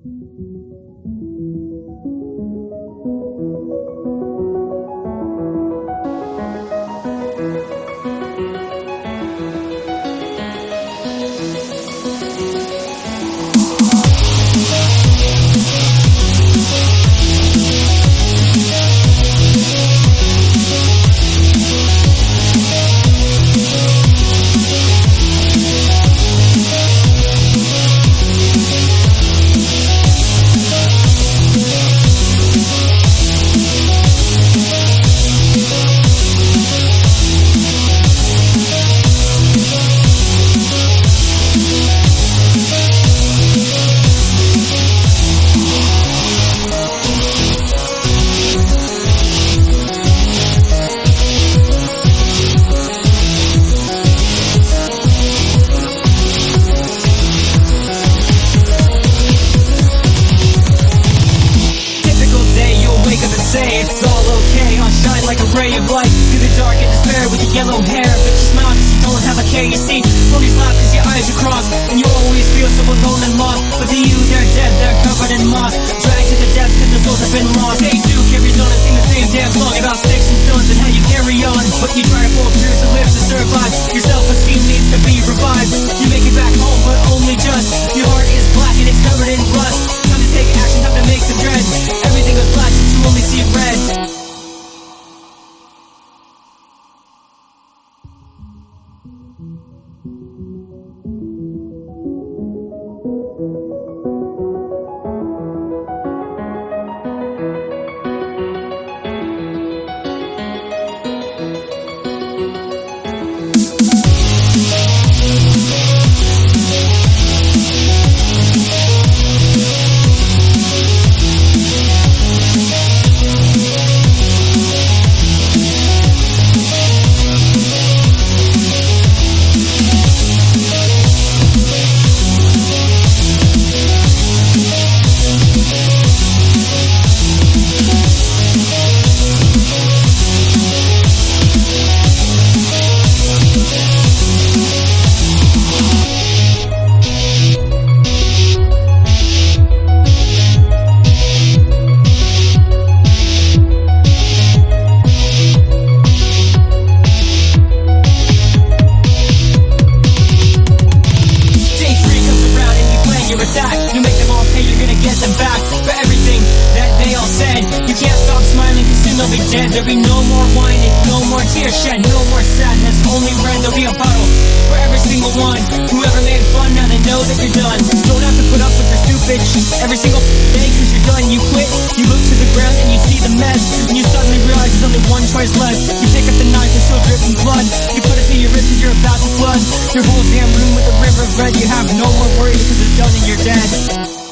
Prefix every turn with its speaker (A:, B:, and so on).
A: It's all okay, I'll shine like a ray of light through the dark and despair with your yellow hair. But you smile cause you don't have a care, you see. Ponies laugh cause your eyes are crossed, and you always feel so alone and lost. But to you they're dead, they're covered in moss, dragged to the depths cause their souls have been lost. Day 2 carries on and sing the same damn song about sticks and stones and how you carry on. But you try to pull through to live to survive. Your self-esteem needs to be revived. You make it back home but only just. Your heart is black and it's covered in rust. Time to take action, time to make the dread. Everything was black since you only see red. You make them all pay, you're gonna get them back for everything that they all said. You can't stop smiling cause soon they'll be dead. There'll be no more whining, no more tears shed, no more sadness, only red. There'll be a puddle for every single one. Whoever made fun, now they know that you're done. Don't have to put up with your stupid shit every single day cause you're done. You quit, you look to the ground and you see the mess, and you suddenly realize there's only one choice left. You pick up the knife, it's still dripping blood. You put it to your wrist cause you're about to flood your whole damn room with a river of red. You have no more worries cause it's done and you're dead.